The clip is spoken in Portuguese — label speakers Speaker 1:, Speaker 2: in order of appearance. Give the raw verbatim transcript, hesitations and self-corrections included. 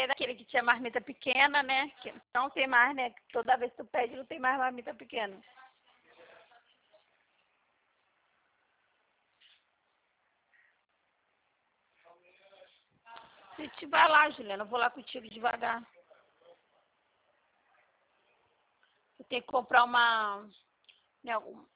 Speaker 1: comprei daquele que tinha marmita pequena, né? Que não tem mais, né? Toda vez que tu pede, não tem mais marmita pequena. Se te vai lá, Juliana, eu vou lá contigo devagar. Eu tenho que comprar uma, né,